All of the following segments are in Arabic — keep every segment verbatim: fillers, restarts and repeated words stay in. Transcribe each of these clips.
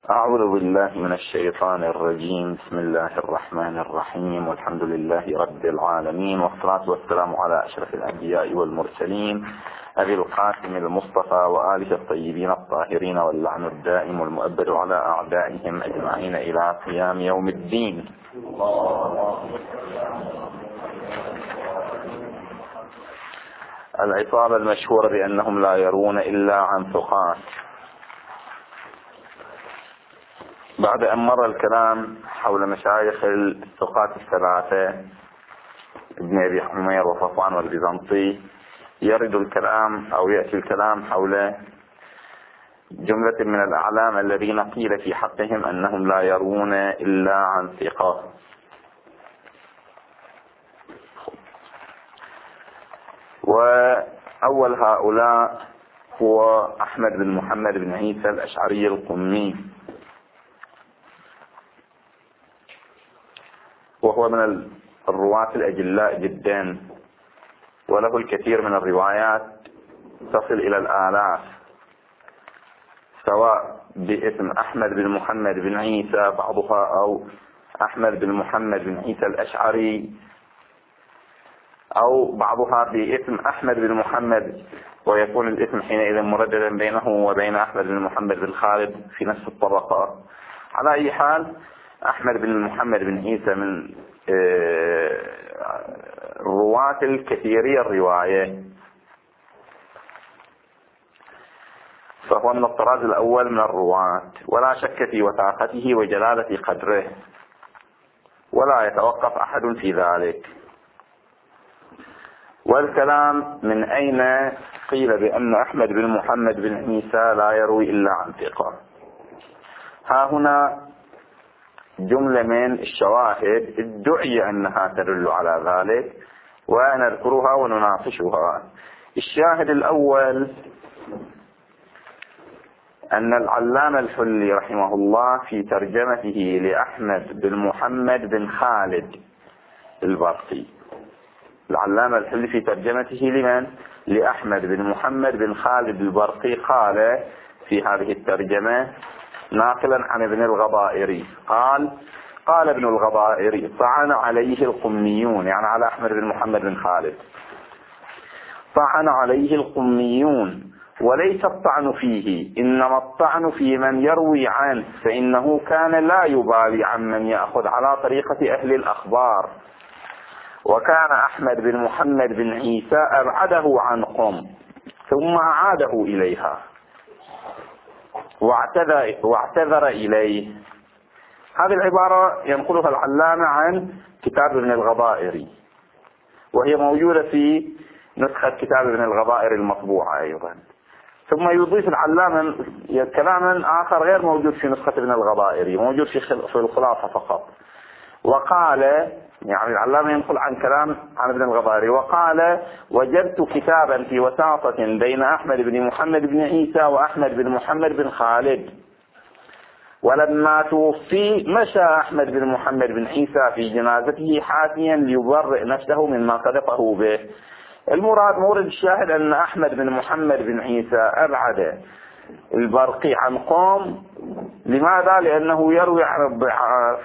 أعوذ بالله من الشيطان الرجيم. بسم الله الرحمن الرحيم، والحمد لله رب العالمين، والصلاة والسلام على أشرف الأنبياء والمرسلين أبي القاسم المصطفى وآله الطيبين الطاهرين، واللعن الدائم والمؤبد على أعدائهم أجمعين إلى قيام يوم الدين. العصابة المشهورة بأنهم لا يرون إلا عن ثقات. بعد أن مر الكلام حول مشايخ الثقات الثلاثة ابن أبي حمير وصفوان والبيزنطي، يرد الكلام أو يأتي الكلام حول جملة من الأعلام الذين قيل في حقهم أنهم لا يرون إلا عن ثقة. وأول هؤلاء هو أحمد بن محمد بن عيسى الأشعري القمي، وهو من الرواة الأجلاء جدا، وله الكثير من الروايات تصل إلى الآلاف، سواء باسم أحمد بن محمد بن عيسى بعضها، أو أحمد بن محمد بن عيسى الأشعري، أو بعضها باسم أحمد بن محمد، ويكون الاسم حينئذ مرددا بينه وبين أحمد بن محمد بن خالد في نفس الطبقة. على أي حال، أحمد بن محمد بن عيسى من رواة الكثيرية الرواية، فهو من الطراز الأول من الرواة، ولا شك في وثاقته وجلالة قدره، ولا يتوقف أحد في ذلك. والكلام من أين قيل بأن أحمد بن محمد بن عيسى لا يروي إلا عن ثقة. ها هنا جملة من الشواهد ادعي أنها تدل على ذلك، ونذكرها ونناقشها. الشاهد الأول أن العلامة الحلي رحمه الله في ترجمته لأحمد بن محمد بن خالد البرقي، العلامة الحلي في ترجمته لمن؟ لأحمد بن محمد بن خالد البرقي، قال في هذه الترجمة ناقلا عن ابن الغضائري، قال قال ابن الغضائري: طعن عليه القميون، يعني على أحمد بن محمد بن خالد، طعن عليه القميون، وليس الطعن فيه، إنما الطعن في من يروي عنه، فإنه كان لا يبالي عن من يأخذ على طريقة أهل الأخبار، وكان أحمد بن محمد بن عيسى أبعده عن قم ثم أعاده إليها واعتذر, واعتذر إليه. هذه العبارة ينقلها العلامة عن كتاب ابن الغضائري، وهي موجودة في نسخة كتاب ابن الغضائري المطبوعة أيضا. ثم يضيف العلامة كلاما آخر غير موجود في نسخة ابن الغضائري، موجود في الخلاصة فقط. وقال، يعني العلامة ينقل عن كلام عن ابن الغضائري، وقال: وجدت كتابا في وساطة بين أحمد بن محمد بن عيسى وأحمد بن محمد بن خالد، ولما توفي مشى أحمد بن محمد بن عيسى في جنازته حافيا ليبرئ نفسه مما قذفه به. المراد مورد الشاهد أن أحمد بن محمد بن عيسى أبعد البرقي عن قوم. لماذا؟ لأنه يروي عن الضعاف،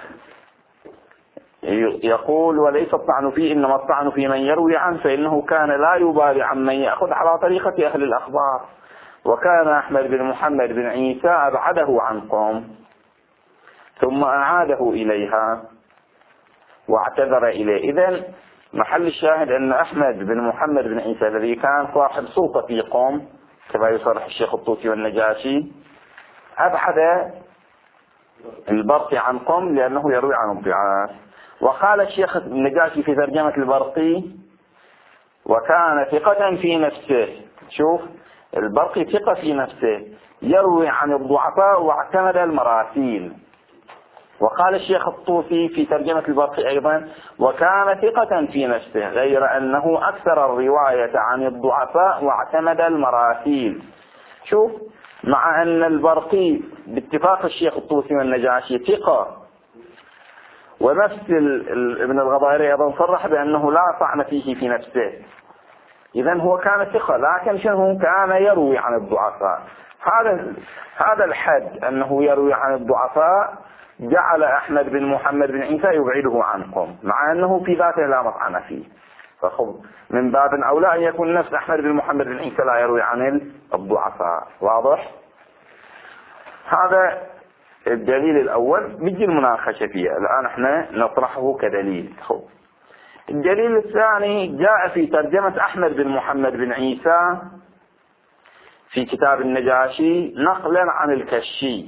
يقول: وليس الطعن فيه، إنما الطعن في من يروي عنه، فإنه كان لا يبالي عن من يأخذ على طريقة أهل الأخبار، وكان أحمد بن محمد بن عيسى أبعده عن قوم ثم أعاده إليها واعتذر إليه. إذن محل الشاهد أن أحمد بن محمد بن عيسى الذي كان صاحب سلطة في قوم كما يصرح الشيخ الطوسي والنجاشي، أبعد البرقي عن قوم لأنه يروي عن الضعاف. وقال الشيخ النجاشي في ترجمة البرقي: وكان ثقة في نفسه. شوف، البرقي ثقة في نفسه، يروي عن الضعفاء واعتمد المراسيل. وقال الشيخ الطوسي في ترجمة البرقي أيضا: وكان ثقة في نفسه، غير أنه أكثر الرواية عن الضعفاء واعتمد المراسيل. شوف، مع أن البرقي باتفاق الشيخ الطوسي والنجاشي ثقة، ونفس ابن الغضائري أيضا صرح بأنه لا طعن فيه في نفسه، إذن هو كان ثقة، لكن شنو؟ كان يروي عن الضعفاء. هذا هذا الحد أنه يروي عن الضعفاء جعل أحمد بن محمد بن عيسى يبعده عنكم، مع أنه في ذاته لا مطعن فيه. فخب من باب أولى أن يكون نفس أحمد بن محمد بن عيسى لا يروي عن الضعفاء. واضح؟ هذا الدليل الأول، بيجي المناقشة فيه الآن احنا نطرحه كدليل. خب الدليل الثاني جاء في ترجمة أحمد بن محمد بن عيسى في كتاب النجاشي نقلا عن الكشي،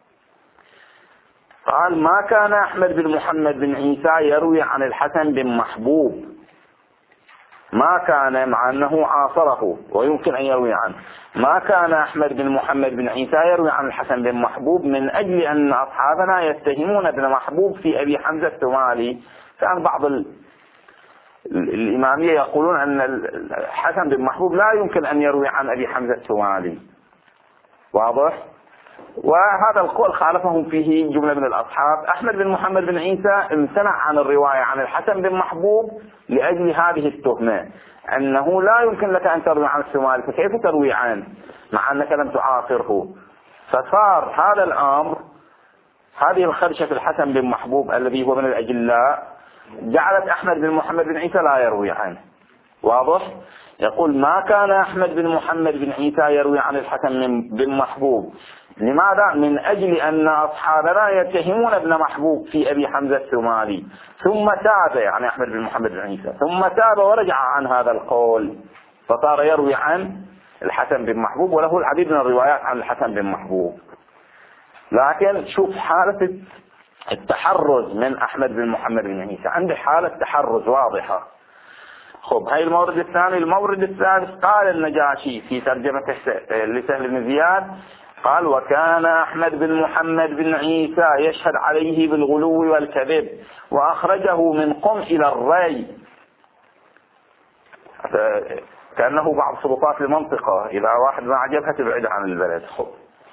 قال: ما كان أحمد بن محمد بن عيسى يروي عن الحسن بن محبوب، ما كان، مع أنه عاصره ويمكن أن يروي عنه، ما كان أحمد بن محمد بن عيسى يروي عن الحسن بن محبوب من أجل أن أصحابنا يتهمون ابن محبوب في أبي حمزة الثمالي. كان بعض الإمامية يقولون أن الحسن بن محبوب لا يمكن أن يروي عن أبي حمزة الثمالي. واضح؟ وهذا القول خالفهم فيه جملة من الأصحاب. أحمد بن محمد بن عيسى امتنع عن الرواية عن الحسن بن محبوب لأجل هذه التهمة، أنه لا يمكن لك أن تروي عن الثمالي، فكيف تروي عنه مع أنك لم تعاصره؟ فصار هذا الأمر، هذه الخدشة في الحسن بن محبوب الذي هو من الأجلاء، جعلت أحمد بن محمد بن عيسى لا يروي عنه. واضح؟ يقول: ما كان أحمد بن محمد بن عيسى يروي عن الحسن بن محبوب. لماذا؟ من أجل أن أصحابنا يتهمون ابن محبوب في أبي حمزة الثمالي، ثم تاب، يعني أحمد بن محمد بن عيسى، ثم تاب ورجع عن هذا القول، فصار يروي عن الحسن بن محبوب، وله العديد من الروايات عن الحسن بن محبوب. لكن شوف حالة التحرز من أحمد بن محمد بن عيسى، عنده حالة تحرز واضحة. خب هاي المورد الثاني. المورد الثالث، قال النجاشي في ترجمة لسهل بن زياد، قال: وكان أحمد بن محمد بن عيسى يشهد عليه بالغلو والكذب وأخرجه من قم إلى الري. كأنه بعض سلطات المنطقة، إذا واحد ما عجبها تبعد عن البلد. خب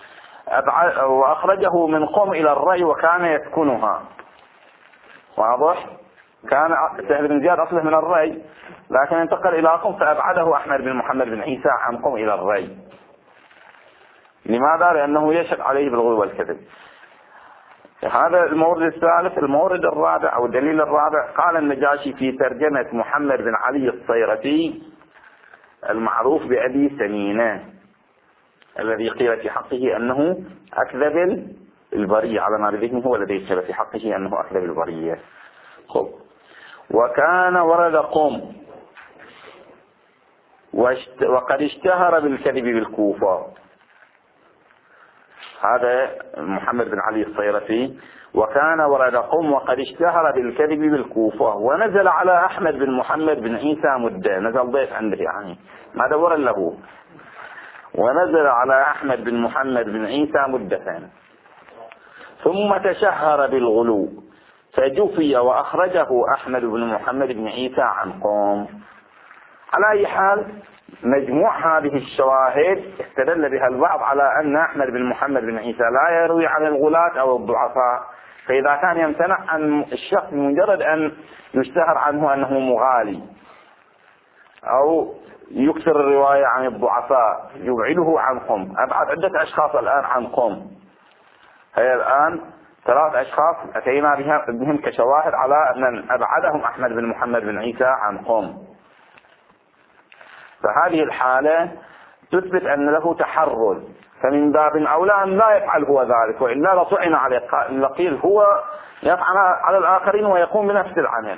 وأخرجه من قم إلى الري وكان يسكنها. واضح؟ كان سهل بن زياد أصله من الري، لكن انتقل إلى قم فأبعده أحمد بن محمد بن عيسى عن قم إلى الري. لماذا؟ لأنه يشهد عليه بالغلو والكذب. هذا المورد الثالث. المورد الرابع أو الدليل الرابع، قال النجاشي في ترجمة محمد بن علي الصيرفي المعروف بأبي سمينة، الذي قيل في حقه أنه أكذب البرية، على ما بذهنه هو الذي قيل في حقه أنه أكذب البرية. خب وكان ورد قم وقد اشتهر بالكذب بالكوفة. هذا محمد بن علي الصيرفي. وكان ورد قم وقد اشتهر بالكذب بالكوفة، ونزل على أحمد بن محمد بن عيسى مدة، نزل ضيف عنده يعني ما دور له، ونزل على أحمد بن محمد بن عيسى مدة، ثم تشهر بالغلو فجفي وأخرجه أحمد بن محمد بن عيسى عن قوم. على أي حال، مجموع هذه الشواهد استدل بها البعض على أن أحمد بن محمد بن عيسى لا يروي عن الغلاة أو الضعفاء. فإذا كان يمتنع عن الشخص بمجرد أن يشتهر عنه أنه مغالي أو يكثر الرواية عن الضعفاء يبعده عنهم. أبعد عدة أشخاص الآن عنهم، هي الآن ثلاث أشخاص أتينا بهم كشواهد على أن أبعدهم أحمد بن محمد بن عيسى عنهم. فهذه الحالة تثبت أن له تحرز، فمن باب أولى أن لا يفعل هو ذلك، وإلا لطعن عليه، لقيل هو يطعن على الآخرين ويقوم بنفس العمل.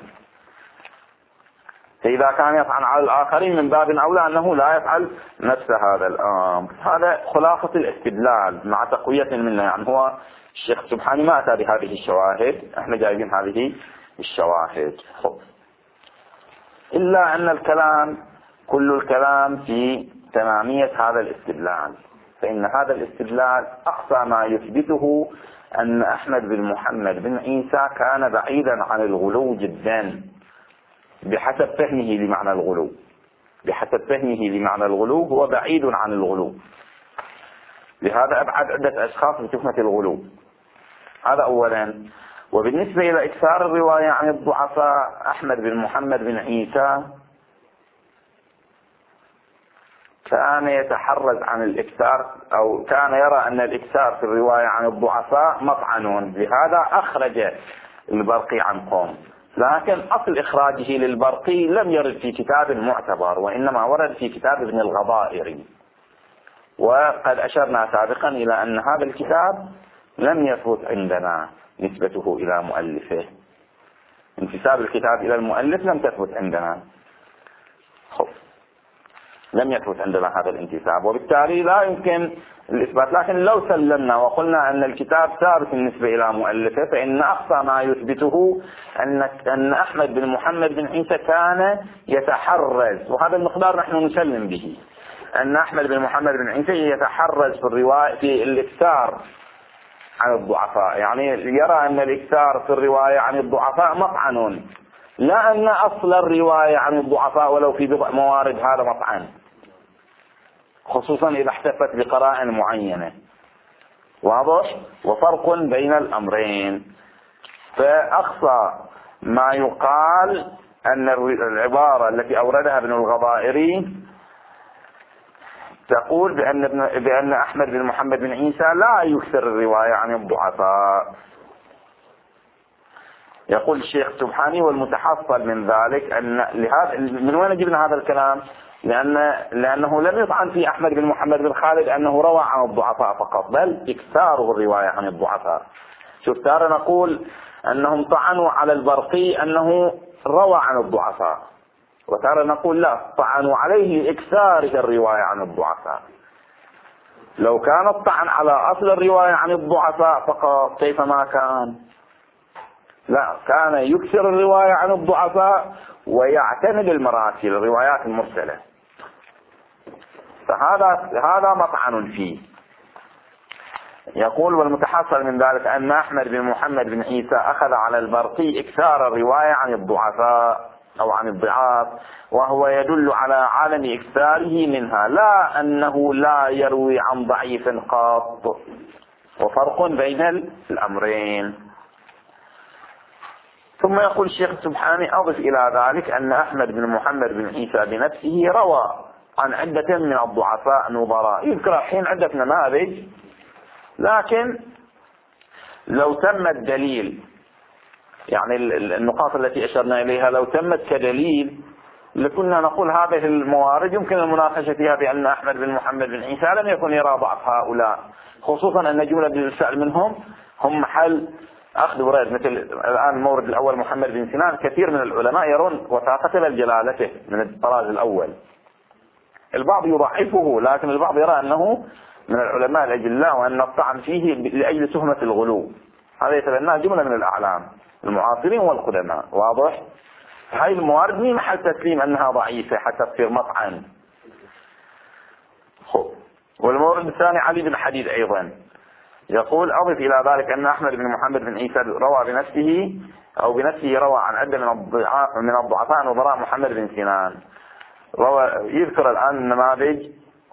فإذا كان يطعن على الآخرين من باب أولى أنه لا يفعل نفس هذا الأمر. هذا خلاصة الاستدلال مع تقوية منه. يعني هو الشيخ سبحانه ما أتى بهذه الشواهد، احنا جايبين هذه الشواهد. خب. إلا أن الكلام كل الكلام في تمامية هذا الاستدلال، فإن هذا الاستدلال أقصى ما يثبته أن أحمد بن محمد بن عيسى كان بعيدا عن الغلو جدا بحسب فهمه لمعنى الغلو. بحسب فهمه لمعنى الغلو هو بعيد عن الغلو، لهذا أبعد عدة أشخاص بتهمة الغلو. هذا أولا. وبالنسبة إلى إكثار الرواية عن الضعفاء، أحمد بن محمد بن عيسى كان يتحرز عن الإكثار، أو كان يرى أن الإكثار في الرواية عن الضعفاء مطعن، لهذا أخرج البرقي عن قوم. لكن أصل إخراجه للبرقي لم يرد في كتاب معتبر، وإنما ورد في كتاب ابن الغضائري، وقد أشرنا سابقا إلى أن هذا الكتاب لم يثبت عندنا نسبته إلى مؤلفه. انتساب الكتاب إلى المؤلف لم تثبت عندنا، خب لم يثبت عندنا هذا الانتساب، وبالتالي لا يمكن الإثبات. لكن لو سلمنا وقلنا أن الكتاب ثابت بالنسبة إلى مؤلفه، فإن أقصى ما يثبته أن أن أحمد بن محمد بن عيسى كان يتحرز، وهذا المقدار نحن نسلم به، أن أحمد بن محمد بن عيسى يتحرز في الرواية في الإكثار عن الضعفاء، يعني يرى أن الإكثار في الرواية عن الضعفاء مطعن، لا أن أصل الرواية عن الضعفاء ولو في بضع موارد هذا مطعن، خصوصا إذا احتفت بقرائن معينة. واضح؟ وفرق بين الأمرين. فأقصى ما يقال أن العبارة التي أوردها ابن الغضائري تقول بأن, بأن أحمد بن محمد بن عيسى لا يكثر الرواية عن الضعفاء. يقول الشيخ السبحاني: والمتحصل من ذلك أن لهذا، من وين جبنا هذا الكلام؟ لأن لأنه لم يطعن في أحمد بن محمد بن خالد أنه روى عن الضعفاء فقط، بل إكثاره الرواية عن الضعفاء. شوف، ترى نقول أنهم طعنوا على البرقي أنه روى عن الضعفاء، وترى نقول لا، طعنوا عليه لإكثاره الرواية عن الضعفاء. لو كان الطعن على أصل الرواية عن الضعفاء فقط كيف ما كان؟ لا، كان يكثر الرواية عن الضعفاء ويعتمد المراسل الروايات المرسلة، فهذا هذا مطعن فيه. يقول: والمتحصل من ذلك أن أحمد بن محمد بن عيسى أخذ على البرقي إكثار الرواية عن الضعفاء أو عن الضعاف، وهو يدل على عالم إكثاره منها، لا أنه لا يروي عن ضعيف قط، وفرق بين الأمرين. ثم يقول الشيخ السبحاني: أضف إلى ذلك أن أحمد بن محمد بن عيسى بنفسه روى عن عدة من الضعفاء نظراء. يذكر الحين عدة نماذج، لكن لو تم الدليل، يعني النقاط التي أشرنا إليها لو تمت كدليل لكنا نقول هذه الموارد يمكن المناقشة فيها بأن أحمد بن محمد بن عيسى لم يكن يرى ضعف هؤلاء، خصوصا أن جملة بالسائل منهم هم محل أخذ ورد. مثل الآن المورد الأول محمد بن سنان، كثير من العلماء يرون وثاقته لجلالته من الطراز الأول، البعض يضعفه، لكن البعض يرى أنه من العلماء الأجلاء، وأن الطعن فيه لأجل تهمة الغلو. هذا يتبناه جملة من الأعلام المعاصرين والقدماء. واضح؟ هاي الموارد مين محل تسليم أنها ضعيفة حتى تصير مطعن. والمورد الثاني علي بن حديد أيضا يقول: أضف إلى ذلك أن أحمد بن محمد بن عيسى روى بنفسه أو بنفسه روى عن عدة من من الضعفاء نظراء محمد بن سنان. روى يذكر الآن النماذج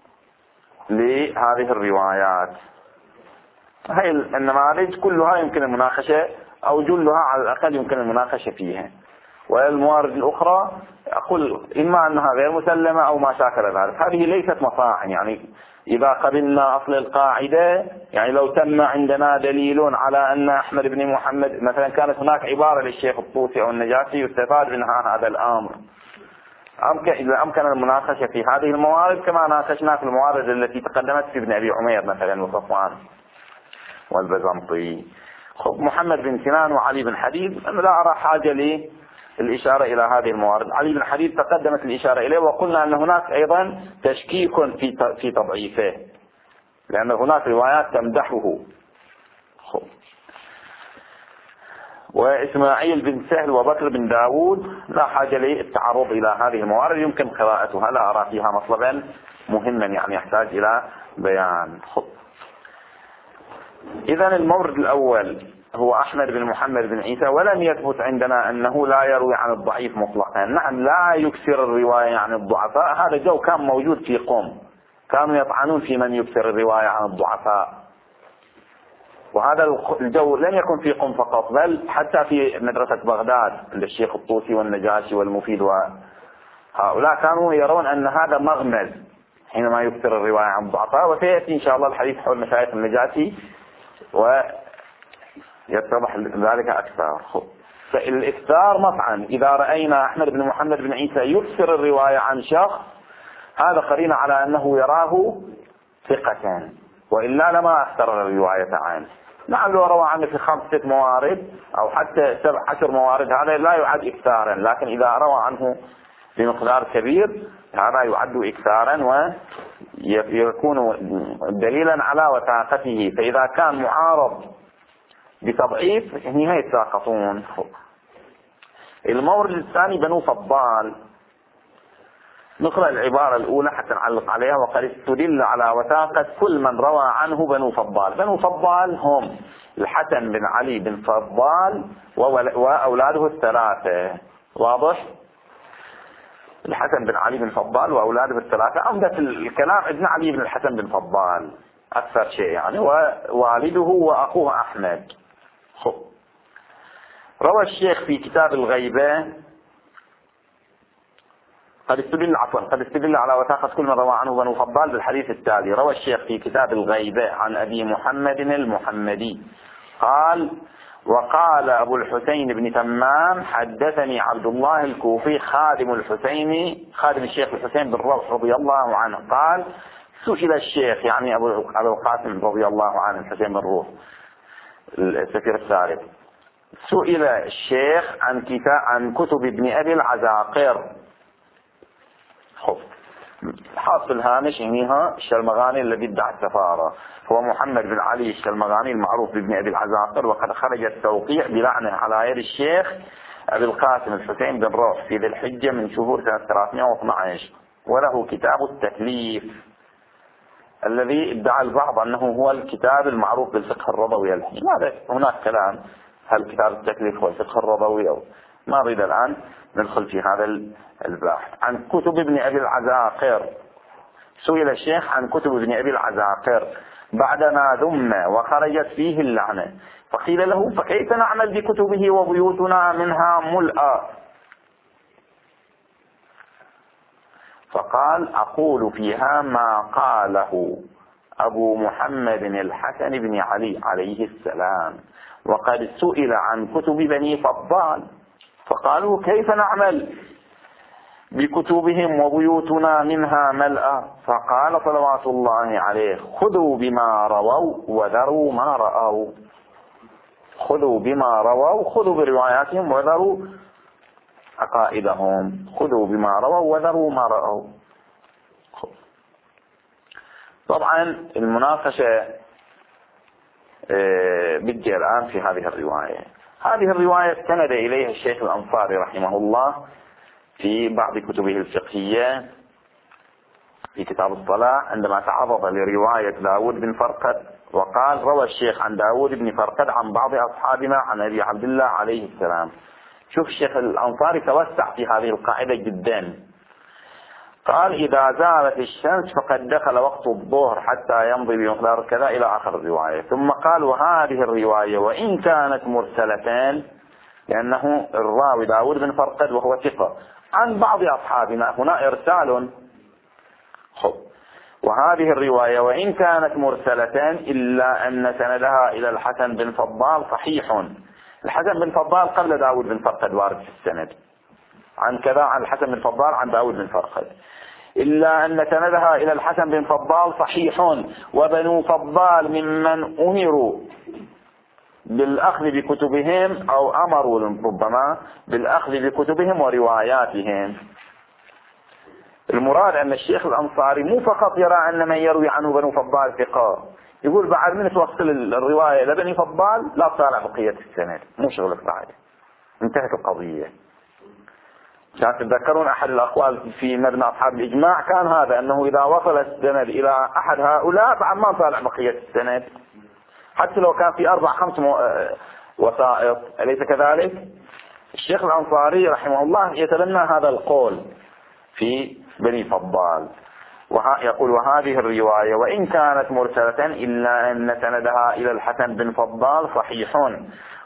لهذه الروايات. هاي النماذج كلها يمكن المناقشة، أو جلها على الأقل يمكن المناقشة فيها. والموارد الأخرى أقول إما أنها غير مسلمة أو ما شاكل ذلك. هذه ليست مطاعن، يعني إذا قبلنا أصل القاعدة، يعني لو تم عندنا دليل على أن أحمد بن محمد مثلا كانت هناك عبارة للشيخ الطوسي أو النجاشي يستفاد منها هذا الأمر، أمكن إذا أمكن المناقشة في هذه الموارد كما ناقشنا في الموارد التي تقدمت في ابن أبي عمير مثلا وصفوان والبزنطي. خب محمد بن سنان وعلي بن حديد أنا لا أرى حاجة لي الإشارة إلى هذه الموارد. علي بن حديد تقدمت الإشارة إليه، وقلنا أن هناك أيضا تشكيك في في تضعيفه، لأن هناك روايات تمدحه. خب. وإسماعيل بن سهل وبكر بن داود لا حاجة للتعرض إلى هذه الموارد، يمكن قراءتها، لا أرى فيها مطلبا مهما يعني يحتاج إلى بيان. خب. إذن المورد الأول هو أحمد بن محمد بن عيسى، ولم يثبت عندنا أنه لا يروي عن الضعيف مطلقا. نعم لا يكثر الرواية عن الضعفاء، هذا جو كان موجود في قوم، كانوا يطعنون في من يكثر الرواية عن الضعفاء، وهذا الجو لم يكن في قوم فقط، بل حتى في مدرسة بغداد عند الشيخ الطوسي والنجاشي والمفيد، وهؤلاء كانوا يرون أن هذا مغمز حينما يكثر الرواية عن ضعفاء، وسيأتي إن شاء الله الحديث حول مشايخ النجاشي ويتضح ذلك أكثر. فالإكثار مطعن، إذا رأينا أحمد بن محمد بن عيسى يكثر الرواية عن شخص، هذا قرين على أنه يراه ثقة، وإلا لما أكثر الرواية عنه. نعم لو روى عنه في خمسة موارد أو حتى سبع عشر موارد هذا لا يعد إكثارا، لكن إذا روى عنه بمقدار كبير هذا يعد إكثارا ويكون دليلا على وثاقته. فإذا كان معارض بتضعيف هنا يتساقطون. المورد الثاني بنو فضال. نقرأ العبارة الأولى حتى نعلق عليها. وقد استدل على وثاقة كل من روى عنه بنو فضال. بنو فضال هم الحسن بن علي بن فضال وأولاده الثلاثة. واضح؟ الحسن بن علي بن فضال وأولاده الثلاثة. عمدة الكلام ابن علي بن الحسن بن فضال أكثر شيء يعني، ووالده وأخوه أحمد. روى الشيخ في كتاب الغيبة قد استدل عفوا قد استدل على وثاقة كل من روى عنه بنو فضال بالحديث التالي. روى الشيخ في كتاب الغيبة عن أبي محمد المحمدي قال: وقال أبو الحسين بن تمام حدثني عبد الله الكوفي خادم الحسين خادم الشيخ الحسين بن روح رضي الله عنه قال: سئل الشيخ يعني أبو القاسم رضي الله عنه الحسين بن روح السفير السابق، سئل الشيخ عن كتاب عن كتب ابن أبي العزاقر. خب حاصل الهامش هنيها الشلمغاني الذي ادعى السفارة هو محمد بن علي الشلمغاني المعروف بابن أبي العزاقر، وقد خرج التوقيع بلعنه على يد الشيخ أبي القاسم الحسين بن روح في ذي الحجة من شهور سنة ثلاثمائة واثني عشر، وله كتاب التكليف الذي ادعى البعض أنه هو الكتاب المعروف بالفقه الرضوي الحين. هذا هناك كلام هل كتاب التكليف هو الفقه الرضوي أو ما أريد الآن ندخل في هذا البحث. عن كتب ابن أبي العزاقر. سئل الشيخ عن كتب ابن أبي العزاقر بعدما ذم وخرجت فيه اللعنة، فقيل له: فكيف نعمل بكتبه وبيوتنا منها ملأى؟ فقال: أقول فيها ما قاله أبو محمد الحسن بن علي عليه السلام، وقد سئل عن كتب بني فضال فقالوا: كيف نعمل بكتبهم وبيوتنا منها ملأى؟ فقال صلوات الله عليه: خذوا بما رووا وذروا ما رأوا. خذوا بما رووا، خذوا برواياتهم وذروا عقائدهم. خذوا بما رووا وذروا ما رأوا. طبعا المناقشة بدي الآن في هذه الرواية. هذه الرواية استند إليها الشيخ الأنصاري رحمه الله في بعض كتبه الفقهية في كتاب الصلاة عندما تعرض لرواية داود بن فرقد وقال: روى الشيخ عن داود بن فرقد عن بعض أصحابنا عن أبي عبد الله عليه السلام. شوف الشيخ الأنصاري توسع في هذه القاعدة جدا. قال: إذا زالت الشمس فقد دخل وقت الظهر حتى يمضي بمقدار كذا إلى آخر الرواية. ثم قال: وهذه الرواية وإن كانت مرسلتان، لأنه الراوي داود بن فرقد وهو ثقة عن بعض أصحابنا، هنا إرسال. خب وهذه الرواية وإن كانت مرسلتان إلا أن سندها إلى الحسن بن فضال صحيح. الحسن بن فضال قبل داود بن فرقد وارد في السند عن كذا عن الحسن بن فضال عن داود بن فرقد، إلا أن سندها إلى الحسن بن فضال صحيح. وبنو فضال ممن أمروا بالأخذ بكتبهم أو أمروا ربما بالأخذ بكتبهم ورواياتهم. المراد أن الشيخ الأنصاري مو فقط يرى أن من يروي عنه بنو فضال ثقة، يقول بعد من توصل الرواية إلى بني فضال لا تطالع بقية السند، مو شغلك بعد، انتهت القضية. كان تتذكرون أحد الأقوال في مبنى أصحاب الإجماع كان هذا، أنه إذا وصل السند إلى أحد هؤلاء بعد ما طالع بقية السند حتى لو كان في أربع خمس وسائط، أليس كذلك؟ الشيخ الأنصاري رحمه الله يتبنى هذا القول في بني فضال، يقول: وهذه الرواية وإن كانت مرسلة إلا أن سندها إلى الحسن بن فضال صحيح.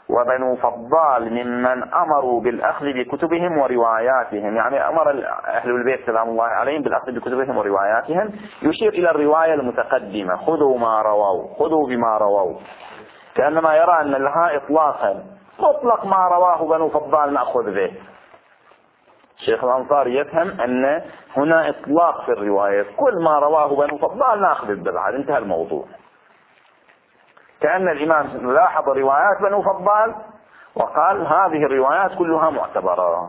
وبنو فضال ممن أمروا بالأخذ بكتبهم ورواياتهم، يعني أمر أهل البيت سلام الله عليهم بالأخذ بكتبهم ورواياتهم، يشير إلى الرواية المتقدمة: خذوا ما رووا، خذوا بما رووا، كأنما يرى أن لها إطلاقا، مطلق ما رواه بنو فضال نأخذ به. الشيخ الأنصاري يفهم أن هنا إطلاق في الرواية، كل ما رواه بنو فضال نأخذ به، بعد انتهى الموضوع. كأن الإمام لاحظ روايات بنو فضال وقال هذه الروايات كلها معتبرة.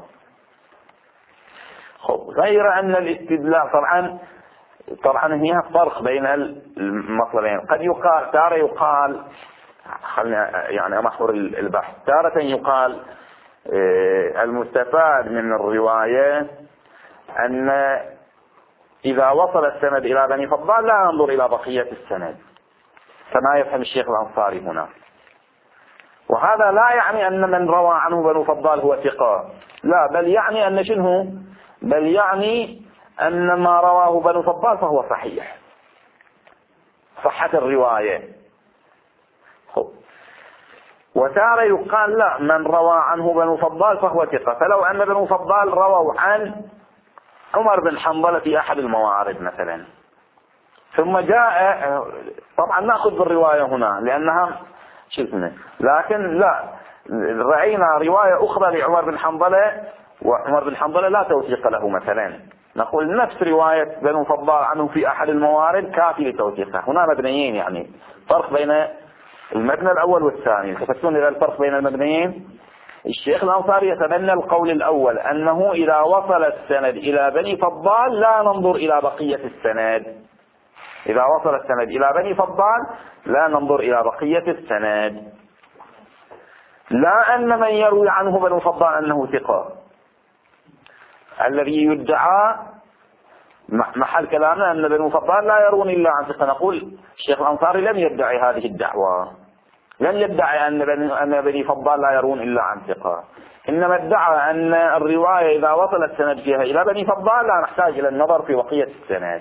غير أن الاستدلال طبعا طبعا هي فرق بين المطلبين. قد يقال تارة يقال خلنا يعني أمحور البحث، تارة يقال المستفاد من الرواية أن إذا وصل السند إلى بني فضال لا ننظر إلى بقية السند، كما يفهم الشيخ الأنصاري هنا. وهذا لا يعني أن من روى عنه بنو فضال هو ثقة، لا، بل يعني أن شنو بل يعني أن ما رواه بنو فضال فهو صحيح، صحة الرواية. وتارة يقال لا، من روى عنه بنو فضال فهو ثقة. فلو أن بنو فضال رووا عن عمر بن حنظلة في أحد الموارد مثلا، ثم جاء، طبعا نأخذ بالرواية هنا لأنها شفنا، لكن لا، رأينا رواية أخرى لعمر بن حنظلة وعمر بن حنظلة لا توثيق له مثلا، نقول نفس رواية بنو فضال عنه في أحد الموارد كافي لتوثيقه. هنا مبنيين، يعني فرق بين المبنى الأول والثاني. تفسرون إلى الفرق بين المبنيين. الشيخ الأنصاري يتبنى القول الأول أنه إذا وصل السند إلى بني فضال لا ننظر إلى بقية السند، إذا وصل السند إلى بني فضال لا ننظر إلى بقية السند، لا أن من يروي عنه بنو فضال أنه ثقة. الذي يدعى محل كلامنا أن بنو فضال لا يرون إلا عن ثقة، نقول الشيخ الأنصاري لم يدعي هذه الدعوة، لم يدعي أن بني, أن بني فضال لا يرون إلا عن ثقة، إنما ادعى أن الرواية إذا وصل السند فيها إلى بني فضال لا نحتاج إلى النظر في بقية السند.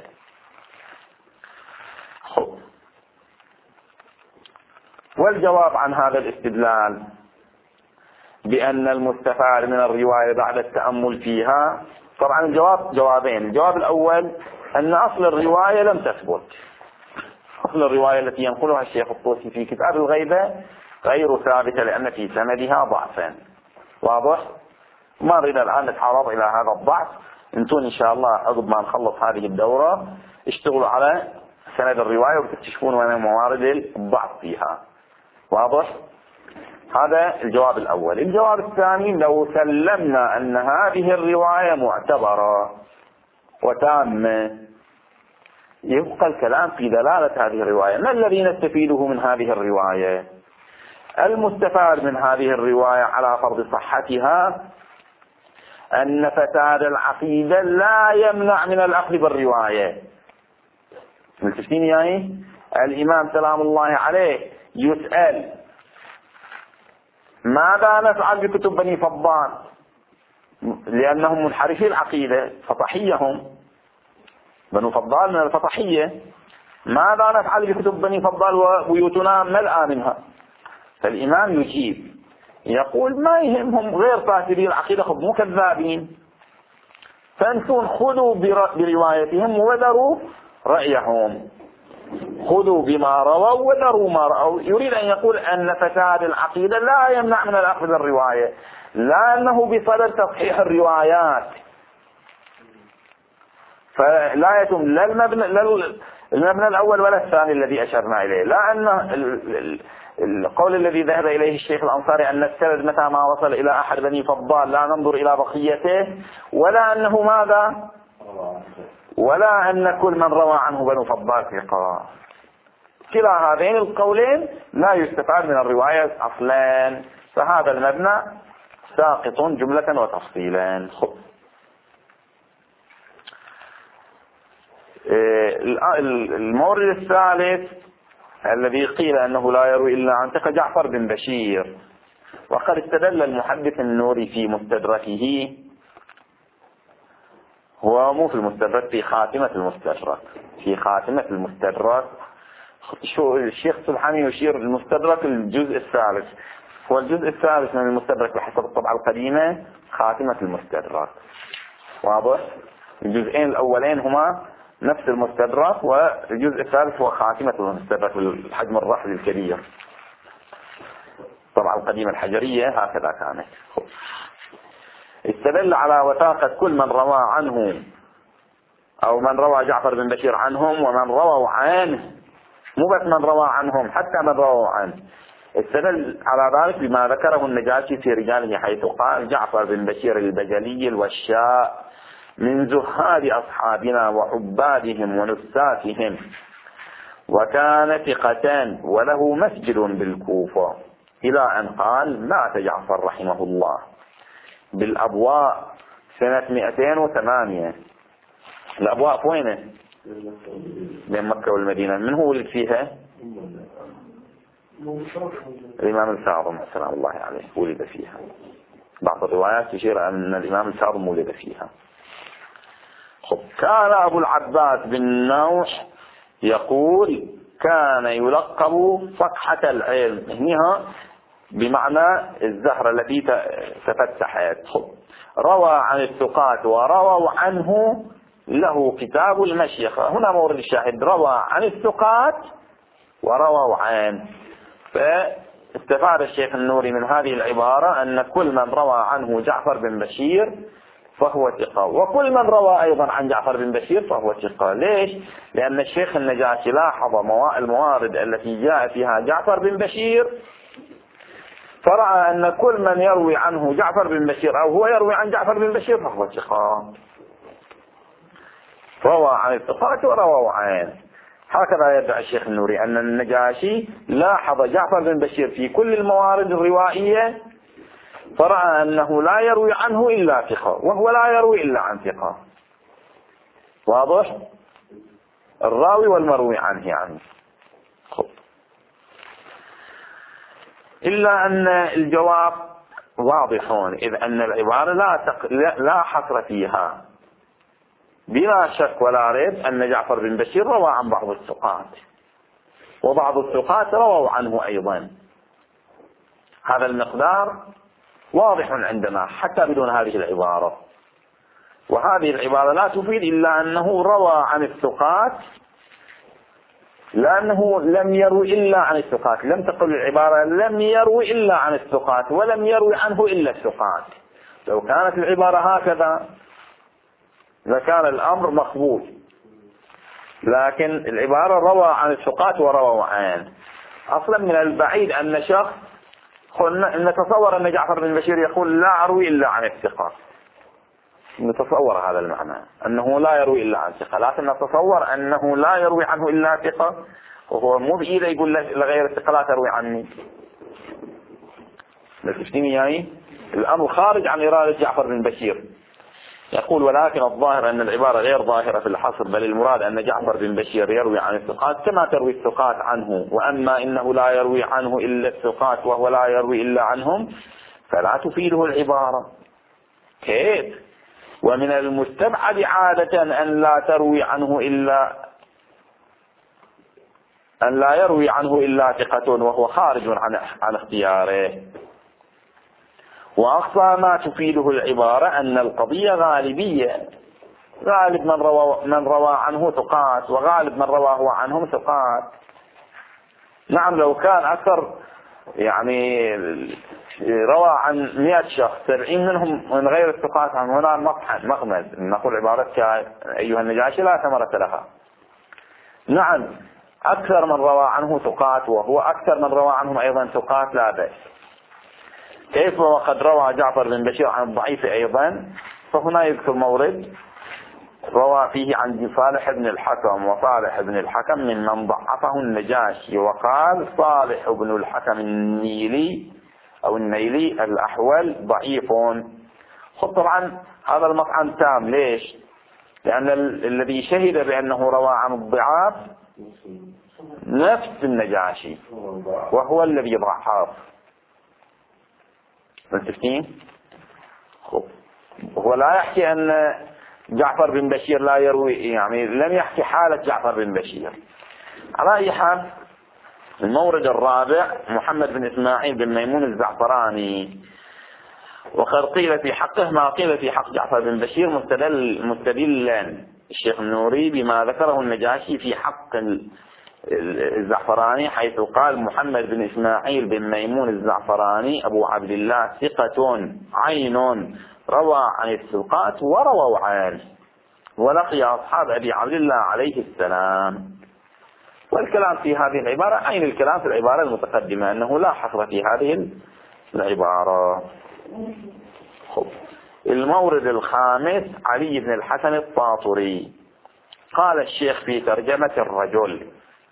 والجواب عن هذا الاستدلال بأن المستفاد من الرواية بعد التأمل فيها، طبعا الجواب جوابين. الجواب الأول أن أصل الرواية لم تثبت، أصل الرواية التي ينقلها الشيخ الطوسي في كتاب الغيبة غير ثابتة لأن في سندها ضعفا. واضح؟ ما نريد الآن نتعرض إلى هذا الضعف، انتون إن شاء الله عقب ما نخلص هذه الدورة اشتغلوا على سند الرواية وتكتشفون وين موارد الضعف فيها. واضح؟ هذا الجواب الأول. الجواب الثاني، لو سلمنا أن هذه الرواية معتبرة وتامة يبقى الكلام في دلالة هذه الرواية. ما الذي نستفيده من هذه الرواية؟ المستفاد من هذه الرواية على فرض صحتها أن فساد العقيدة لا يمنع من الأخذ بالرواية. ملتفتين يعني الإمام سلام الله عليه يسأل ماذا نفعل بكتب بني فضال لأنهم منحرفي العقيدة فطحيهم، بنو فضال من الفطحية، ماذا نفعل بكتب بني فضال وبيوتنا ملأى منها؟ فالإمام يجيب يقول ما يهمهم غير فاسدي العقيدة، خذ مو كذابين، فأنتم خذوا بروايتهم وذروا رأيهم، خذوا بما رووا وذروا ما رأوا. يريد أن يقول أن فساد العقيدة لا يمنع من الأخذ بالرواية، لا أنه بصدد تصحيح الروايات، فلا يتم لا المبنى, المبنى الأول ولا الثاني الذي أشرنا إليه، لا أن القول الذي ذهب إليه الشيخ الأنصاري أن السند متى ما وصل إلى أحد بني فضال لا ننظر إلى بقيته، ولا أنه ماذا ولا أن كل من روى عنه بنو فضال ثقة. كلا هذين القولين لا يستفاد من الرواية أصلا، فهذا المبنى ساقط جملة وتفصيلا. المورد الثالث الذي قيل أنه لا يروي إلا عن ثقة جعفر بن بشير، وقد استدل المحدث النوري في مستدركه، هو مو في المستدرك، في خاتمة المستدرك، في خاتمة المستدرك شو الشيخ سبحانه يشير المستدرك الجزء الثالث، هو الجزء الثالث من المستدرك بحسب الطبعة القديمة خاتمة المستدرك. واضح؟ الجزئين الأولين هما نفس المستدرك، والجزء الثالث هو خاتمة المستدرك بالحجم الرحل الكبير. الطبعة القديمة الحجرية هكذا كانت. استدل على وثاقة كل من روى عنه أو من روى جعفر بن بشير عنهم ومن رووا عنه، مو بس من روى عنهم، حتى من رووا عنه. استدل على ذلك بما ذكره النجاشي في رجاله، حيث قال: جعفر بن بشير البجلي الوشاء من زهاد أصحابنا وعبادهم ونساكهم، وكان ثقة وله مسجد بالكوفة، إلى أن قال: مات جعفر رحمه الله بالأبواء سنة مئتين وثمانية. الأبواء وينه؟ بين مكة والمدينة. من هو ولد فيها؟ الإمام الكاظم سلام الله عليه ولد فيها. بعض الروايات تشير أن الإمام الكاظم ولد فيها. كان أبو العباس بن نوح يقول: كان يلقب فقحة العلم، هنا بمعنى الزهرة التي تفتحت. روى عن الثقات ورووا عنه، له كتاب المشيخة. هنا مورد الشاهد: روى عن الثقات ورووا عنه. فاستفاد الشيخ النوري من هذه العبارة أن كل من روى عنه جعفر بن بشير فهو ثقة، وكل من روى أيضا عن جعفر بن بشير فهو ثقة. ليش؟ لأن الشيخ النجاشي لاحظ الموارد التي جاء فيها جعفر بن بشير، فرأى أن كل من يروي عنه جعفر بن بشير أو هو يروي عن جعفر بن بشير فهو ثقة. روى عن الثقات وروى عنه. هكذا يدعي الشيخ النوري أن النجاشي لاحظ جعفر بن بشير في كل الموارد الروائية، فرأى أنه لا يروي عنه إلا ثقة، وهو لا يروي إلا عن ثقة. واضح؟ الراوي والمروي عنه يعني. إلا أن الجواب واضحون، إذ أن العبارة لا, تق... لا حصر فيها. بلا شك ولا ريب أن جعفر بن بشير روى عن بعض الثقات، وبعض الثقات رووا عنه أيضا. هذا المقدار واضح عندنا حتى بدون هذه العبارة. وهذه العبارة لا تفيد إلا أنه روى عن الثقات، لأنه لم يروي إلا عن الثقات. لم تقل العبارة لم يروي إلا عن الثقات ولم يروي عنه إلا الثقات. لو كانت العبارة هكذا لكان الأمر مقبول، لكن العبارة روى عن الثقات وروى عنه. أصلا من البعيد أن شخص نتصور أن جعفر بن بشير يقول لا أروي إلا عن الثقات، نتصور هذا المعنى أنه لا يروي إلا عن ثقة، لكن نتصور أنه لا يروي عنه إلا ثقة، وهو مو بإيده يقول لغير الثقة لا تروي عني. لتفتني يعني الأمر خارج عن إرادة جعفر بن بشير. يقول: ولكن الظاهر أن العبارة غير ظاهرة في الحصر، بل المراد أن جعفر بن بشير يروي عن الثقات كما تروي الثقات عنه، وأما إنه لا يروي عنه إلا الثقات وهو لا يروي إلا عنهم فلا تفيده العبارة. كيف؟ ومن المستبعد عادة أن لا تروي عنه إلا أن لا يروي عنه إلا ثقة وهو خارج عن عن اختياره. وأقصى ما تفيده العبارة أن القضية غالبية، غالب من روى من روى عنه ثقات، وغالب من رواه عنهم ثقات. نعم لو كان أكثر يعني روى عن مئة شخص سبعين منهم من غير الثقات، عن هنا مطحن مغمز، نقول عبارتك أيها النجاشي لا ثمرة لها. نعم أكثر من روى عنه ثقات وهو أكثر من روى عنهم أيضا ثقات لا بأس. كيف وقد روى جعفر بن بشير عن الضعيف أيضا، فهنا يذكر مورد روى فيه عن صالح بن الحكم، وصالح بن الحكم ممن ضعفه النجاشي، وقال صالح بن الحكم النيلي أو النيلي الأحول ضعيف. خذ طبعا هذا المطعن تام. ليش؟ لأن الذي شهد بأنه روى عن الضعاف نفس النجاشي وهو الذي ضعف. متفقين؟ هو لا يحكي أن جعفر بن بشير لا يروي، يعني لم يحكي حالة جعفر بن بشير. على أي حال المورد الرابع محمد بن إسماعيل بن ميمون الزعفراني، وقد قيل في حقه ما قيل في حق جعفر بن بشير مستدل مستدلا الشيخ النوري بما ذكره النجاشي في حق الزعفراني، حيث قال محمد بن إسماعيل بن ميمون الزعفراني أبو عبد الله ثقة عين روى عن الثقات ورووا عنه، ولقي أصحاب أبي عبد الله عليه السلام. والكلام في هذه العبارة عين الكلام في العبارة المتقدمة، أنه لا حصر في هذه العبارة. خب. المورد الخامس علي بن الحسن الطاطري. قال الشيخ في ترجمة الرجل: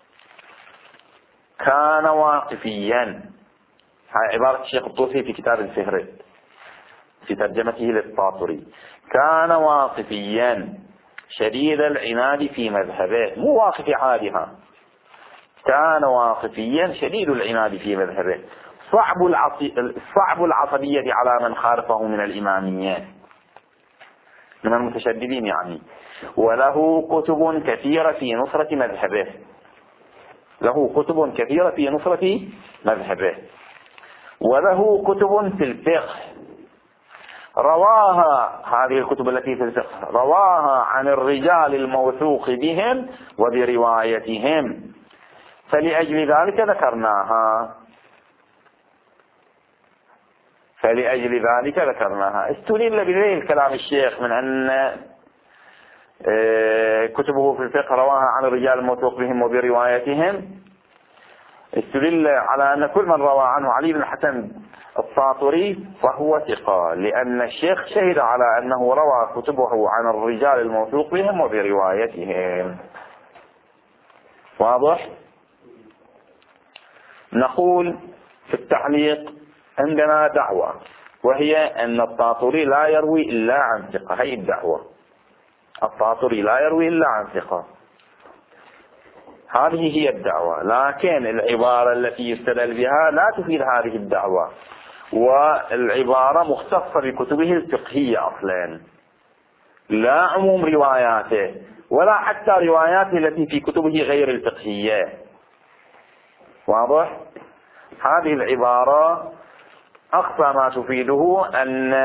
كان واقفيا. هاي عبارة الشيخ الطوسي في كتاب الفهرست في ترجمته للطاطري. كان واقفيا شديد العناد في مذهبه، مو واقف عادها، كان واقفيا شديد العناد في مذهبه، صعب صعب العصبية على من خالفه من الإمامية من المتشددين يعني، وله كتب كثيرة في نصرة مذهبه له كتب كثيرة في نصرة مذهبه وله كتب في الفقه رواها، هذه الكتب التي في الفقه رواها عن الرجال الموثوق بهم وبروايتهم، فلأجل ذلك ذكرناها فلأجل ذلك ذكرناها استدل بذيل كلام الشيخ من أن كتبه في الفقه رواها عن الرجال الموثوق بهم وبروايتهم، استدل على أن كل من روى عنه علي بن الحسن الطاطري فهو ثقة، لأن الشيخ شهد على أنه روى كتبه عن الرجال الموثوق بهم وبروايتهم. واضح؟ نقول في التعليق عندنا دعوة، وهي أن الطاطري لا يروي إلا عن ثقة. هي الدعوة، الطاطري لا يروي إلا عن ثقة، هذه هي الدعوة. لكن العبارة التي يستدل بها لا تفيد هذه الدعوة، والعبارة مختصة بكتبه الفقهية أصلا، لا عموم رواياته ولا حتى رواياته التي في كتبه غير الفقهية. واضح؟ هذه العبارة أقصى ما تفيده أن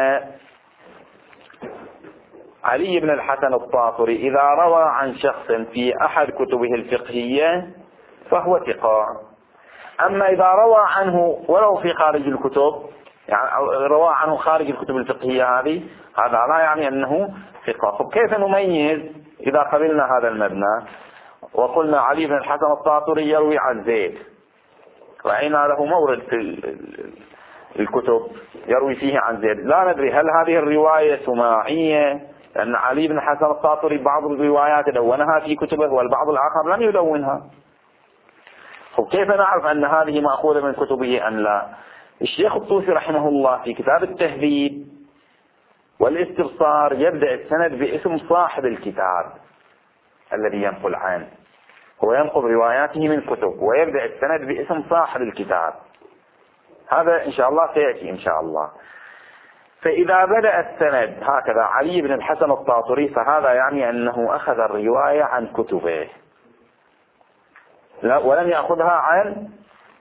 علي بن الحسن الطاطري إذا روى عن شخص في أحد كتبه الفقهية فهو ثقة، أما إذا روى عنه ولو في خارج الكتب، يعني روى عنه خارج الكتب الفقهية هذه، هذا لا يعني أنه ثقة. كيف نميز إذا قبلنا هذا المبنى وقلنا علي بن الحسن الطاطري يروي عن زيد، رأينا له مورد في الكتب يروي فيه عن زيد، لا ندري هل هذه الرواية سماعية، لأن علي بن الحسن الطاطري بعض الروايات دونها في كتبه والبعض الآخر لم يدونها. وكيف نعرف أن هذه مأخوذة من كتبه أم لا؟ الشيخ الطوسي رحمه الله في كتاب التهذيب والاستبصار يبدأ السند باسم صاحب الكتاب الذي ينقل عنه، هو ينقل رواياته من كتب ويبدأ السند باسم صاحب الكتاب، هذا إن شاء الله سيأتي إن شاء الله. فإذا بدأ السند هكذا علي بن الحسن الطاطري فهذا يعني أنه أخذ الرواية عن كتبه لا ولم يأخذها عن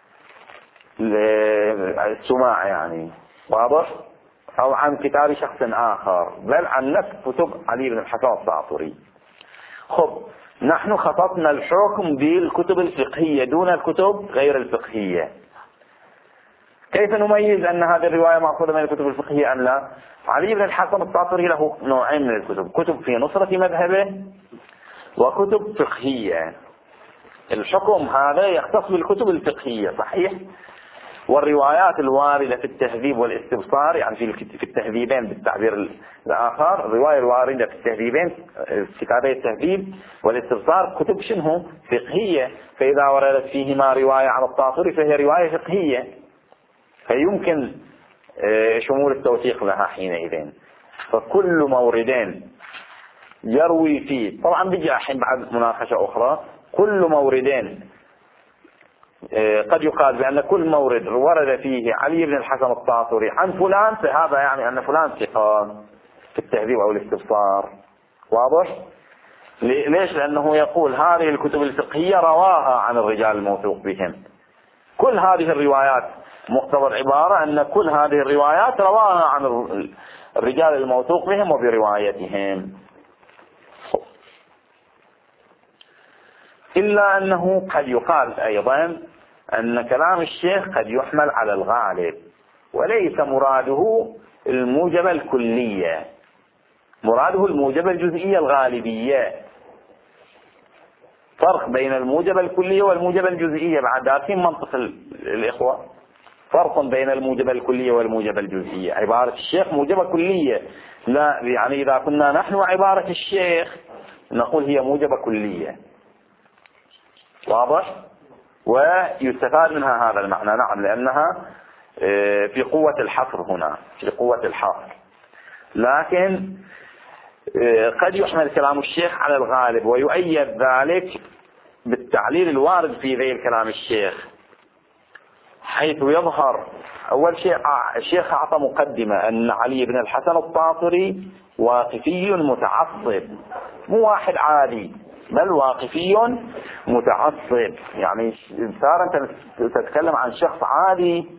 السماع يعني، واضح؟ أو عن كتاب شخص آخر، بل عن نفس كتب علي بن الحسن الطاطري. خب، نحن خططنا الحكم بالكتب الفقهية دون الكتب غير الفقهية. كيف نميز أن هذه الرواية مأخوذة من الكتب الفقهية أم لا؟ علي بن الحسن الطاطري له نوعين من الكتب، كتب في نصرة مذهبه وكتب فقهية. الحكم هذا يختص بالكتب الفقهية صحيح، والروايات الواردة في التهذيب والاستبصار، يعني في التهذيبين بالتعبير الآخر، الرواية الواردة في التهذيبين كتابي التهذيب والاستبصار كتب شنو؟ فقهية، فإذا وردت فيهما رواية عن الطاطري فهي رواية فقهية، فيمكن شمول التوثيق لها حينئذ. فكل موردين يروي فيه، طبعا بيجي الحين بعد مناقشة أخرى، كل موردين قد يقال بأن كل مورد ورد فيه علي بن الحسن الطاطري عن فلان فهذا يعني أن فلان ثقة في التهذيب أو الاستبصار. واضح؟ ليش؟ لأنه يقول هذه الكتب الفقهية رواها عن الرجال الموثوق بهم كل هذه الروايات مقتضى العبارة أن كل هذه الروايات رواها عن الرجال الموثوق بهم وبروايتهم، إلا أنه قد يقال أيضا أن كلام الشيخ قد يحمل على الغالب، وليس مراده الموجبة الكلية، مراده الموجبة الجزئية الغالبية. فرق بين الموجبة الكلية والموجبة الجزئية، بعد دارسين منطق الإخوة، فرق بين الموجبة الكلية والموجبة الجزئية. عبارة الشيخ موجبة كلية، لا يعني إذا كنا نحن عبارة الشيخ نقول هي موجبة كلية، واضح؟ ويستفاد منها هذا المعنى، نعم، لأنها في قوة الحصر هنا، في قوة الحصر. لكن قد يحمل كلام الشيخ على الغالب، ويؤيد ذلك بالتعليل الوارد في ذيل كلام الشيخ، حيث يظهر أول شيء الشيخ أعطى مقدمة أن علي بن الحسن الطاطري واقفي متعصب، مو واحد عادي، بل واقفي متعصب. يعني صار أنت تتكلم عن شخص عادي،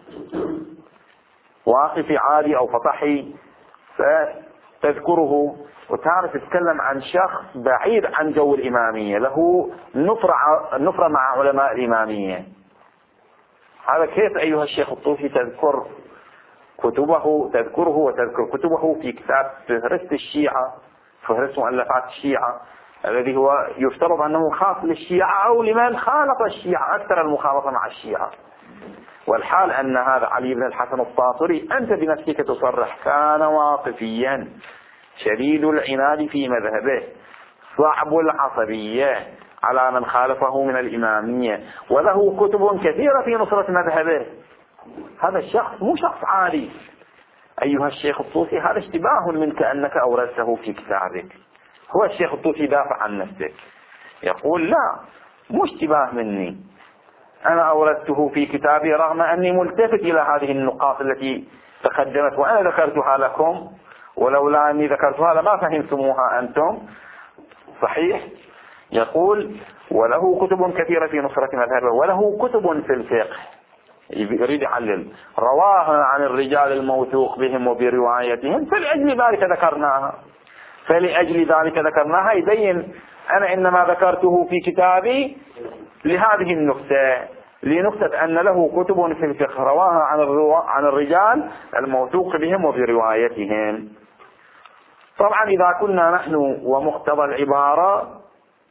واقفي عادي أو فطحي، فتذكره وتعرف تتكلم عن شخص بعيد عن جو الإمامية، له نفرة نفرة مع علماء الإمامية. هذا كيف أيها الشيخ الطوفي تذكر كتبه تذكره وتذكر كتبه في كتاب فهرست الشيعة، فهرست مؤلفات الشيعة، الذي هو يفترض أنه خاص للشيعة أو لمن خالط الشيعة أكثر المخالطة مع الشيعة، والحال أن هذا علي بن الحسن الطاطري أنت بنفسك تصرح كان واقفيا شديد العناد في مذهبه، صعب العصبية على من خالفه من الإمامية، وله كتب كثيرة في نصرة مذهبه. هذا الشخص مو شخص عادي أيها الشيخ الطوسي، هذا اشتباه منك أنك أوردته في كتابك. هو الشيخ الطوسي دافع عن نفسه، يقول لا، مو اشتباه مني، أنا أوردته في كتابي رغم أني ملتفت إلى هذه النقاط التي تقدمت وأنا ذكرتها لكم، ولولا أني ذكرتها لما فهمتموها أنتم. صحيح؟ يقول وله كتب كثيرة في نصرة مذهبه، وله كتب في الفقه، يريد يعلل رواها عن الرجال الموثوق بهم وبروايتهم، فلأجل ذلك ذكرناها فلأجل ذلك ذكرناها يبين أنا إنما ذكرته في كتابي لهذه النقطة، لنقطة أن له كتب في الفقه رواها عن عن الرجال الموثوق بهم وبروايتهم. طبعا إذا كنا نحن ومقتضى العبارة،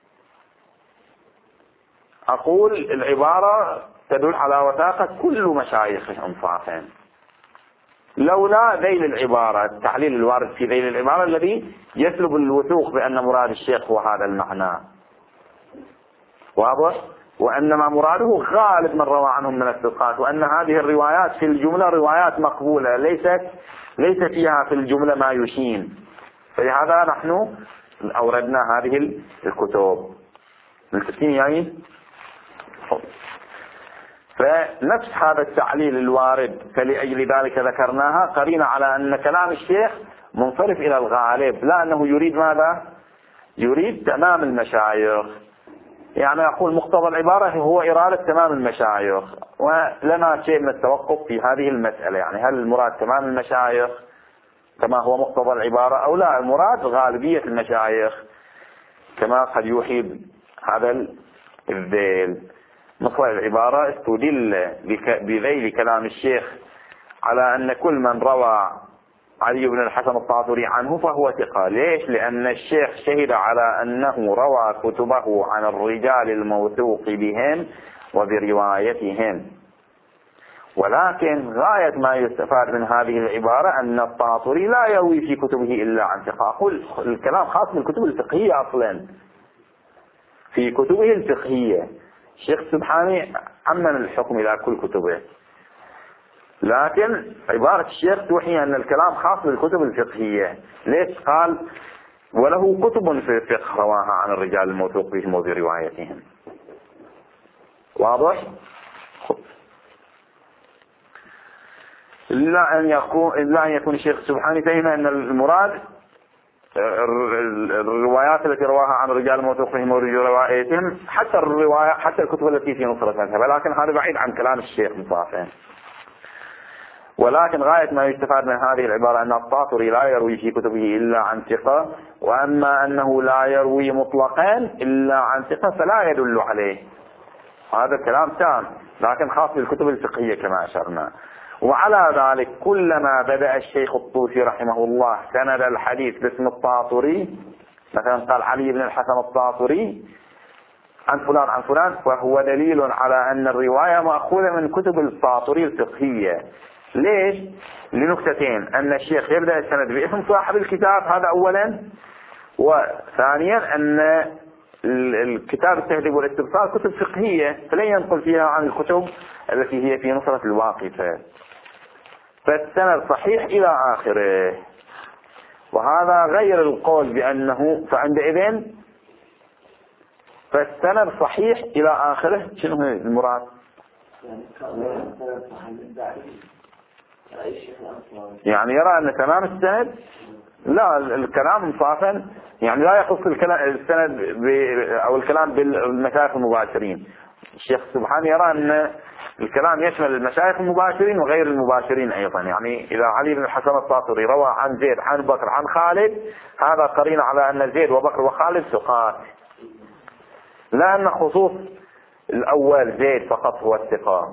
أقول العبارة تدل على وثاقة كل مشايخ أنصافا، لولا ذيل العبارة، التحليل الوارد في ذيل العبارة الذي يسلب الوثوق بأن مراد الشيخ هو هذا المعنى، واضح؟ وأنما مراده غالب من روى عنهم من الثقات، وأن هذه الروايات في الجملة روايات مقبولة، ليست ليس فيها في الجملة ما يشين. فلهذا نحن أوردنا هذه الكتب. متفقين يعني؟ فنفس هذا التعليل الوارد فلأجل ذلك ذكرناها قرينة على أن كلام الشيخ منصرف إلى الغالب، لا أنه يريد ماذا؟ يريد تمام المشايخ. يعني أقول مقتضى العبارة هو إرادة تمام المشايخ، ولنا شيء من التوقف في هذه المسألة، يعني هل المراد تمام المشايخ كما هو مقتضى العبارة أو لا المراد غالبية المشايخ كما قد يوحي هذا الذيل. مثل العبارة استدل بذيل كلام الشيخ على أن كل من روى علي بن الحسن الطاطري عنه فهو ثقة. ليش؟ لأن الشيخ شهد على أنه روى كتبه عن الرجال الموثوق بهم وبروايتهم. ولكن غاية ما يستفاد من هذه العبارة أن الطاطري لا يروي في كتبه إلا عن ثقة. أقول الكلام خاص بالكتب الفقهية أصلا، في كتبه الفقهية الشيخ السبحاني عمم الحكم إلى كل كتبه، لكن عبارة الشيخ توحي أن الكلام خاص بالكتب الفقهية. ليش؟ قال وله كتب في الفقه رواها عن الرجال الموثوق بهم وبروايتهم. واضح؟ إلا أن يكون إلا أن يكون الشيخ السبحاني فهم أن المراد الروايات التي رواها عن رجال موثوق فيهم وروايتهم، حتى الرواية حتى الكتب التي في نصرة مذهبه، لكن هذا بعيد عن كلام الشيخ مصافين. ولكن غاية ما يستفاد من هذه العبارة أن الطاطري لا يروي في كتبه إلا عن ثقة، وأما أنه لا يروي مطلقا إلا عن ثقة فلا يدل عليه. هذا الكلام تام، لكن خاص بالكتب الفقهية كما أشرنا. وعلى ذلك كلما بدأ الشيخ الطوسي رحمه الله سند الحديث باسم الطاطري، مثلا قال علي بن الحسن الطاطري عن فلان عن فلان، فهو دليل على أن الرواية مأخوذة من كتب الطاطري الفقهية. ليش؟ لنكتتين: أن الشيخ يبدأ السند باسم صاحب الكتاب، هذا أولا، وثانيا أن الكتاب التهذيب والاستبصار كتب فقهية، فلن ينقل فيها عن الكتب التي هي في نصرة الواقفة، فالسند صحيح إلى آخره. وهذا غير القول بأنه فعندئذ فالسند صحيح إلى آخره. شنو هي المراد؟ يعني يرى أن تمام السند، لا، الكلام مصافا، يعني لا يخص السند أو الكلام بالمشايخ المباشرين. الشيخ سبحانه يرى أن الكلام يشمل المشايخ المباشرين وغير المباشرين أيضا. يعني إذا علي بن الحسن الطاطري روى عن زيد عن بكر عن خالد، هذا قرين على أن زيد وبكر وخالد ثقات، لا أن خصوص الأول زيد فقط هو الثقة.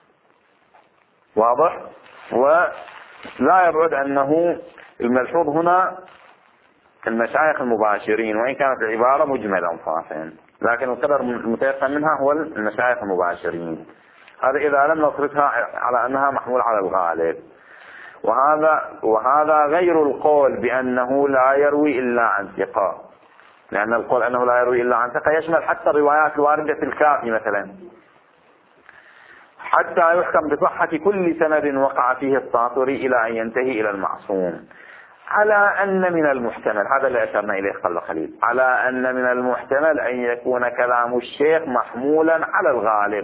واضح؟ ولا يبعد أنه الملحوظ هنا المشايخ المباشرين، وإن كانت العبارة مجملة صافين، لكن القدر المتيقن منها هو المشايخ المباشرين. هذا إذا لم نصرفها على أنها محمول على الغالب. وهذا وهذا غير القول بأنه لا يروي إلا عن ثقة، لأن القول أنه لا يروي إلا عن ثقة يشمل حتى الروايات الواردة في الكافي مثلا، حتى يحكم بصحة كل سند وقع فيه الطاطري إلى أن ينتهي إلى المعصوم. على أن من المحتمل، هذا اللي أشرنا إليه قبل قليل، على أن من المحتمل أن يكون كلام الشيخ محمولا على الغالب.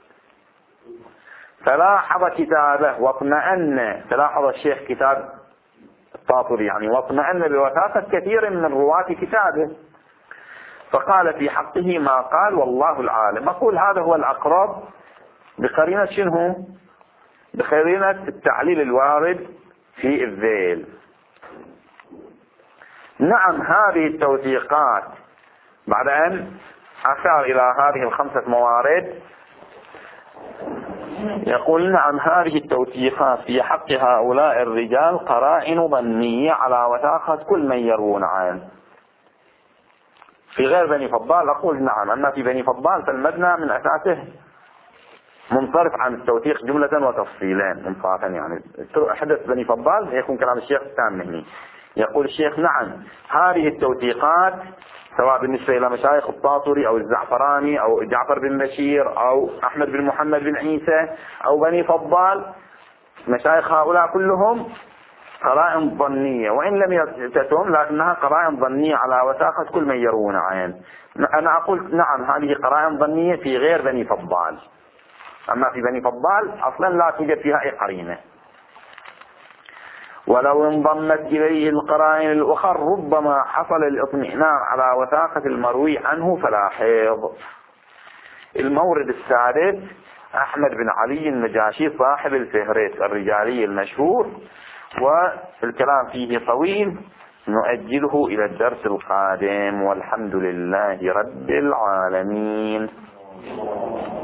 فلاحظ كتابه واطمأن، تلاحظ الشيخ كتاب الطاطري يعني واطمأن بوثاقة كثير من رواة كتابه، فقال في حقه ما قال والله العالم. أقول هذا هو الأقرب بقرينة شنو؟ بقرينة التعليل الوارد في الذيل. نعم، هذه التوثيقات بعد أن أشار إلى هذه الخمسة موارد يقول: نعم، هذه التوثيقات في حق هؤلاء الرجال قرائن ظنية على وثاقة كل من يروون عنه. في غير بني فضال أقول نعم، أما في بني فضال فالمبنى من أساسه منصرف عن التوثيق جملة وتفصيلا منصافا. يعني حدث بني فضال يكون كلام الشيخ التام مني. يقول الشيخ: نعم، هذه التوثيقات سواء بالنسبة إلى مشايخ الطاطري أو الزعفراني أو جعفر بن بشير أو أحمد بن محمد بن عيسى أو بني فضال، مشايخ هؤلاء كلهم قرائن ظنية، وإن لم يتتم لكنها قرائن ظنية على وثاقة كل من يروون عنه. أنا أقول نعم، هذه قرائن ظنية في غير بني فضال، أما في بني فضال أصلا لا توجد فيها أي قرينة. ولو انضمت إليه القرائن الأخرى ربما حصل الاطمئنان على وثاقة المروي عنه فلا حيض. المورد السادس: أحمد بن علي النجاشي صاحب الفهرس الرجالي المشهور، والكلام فيه طويل، نؤجله إلى الدرس القادم، والحمد لله رب العالمين.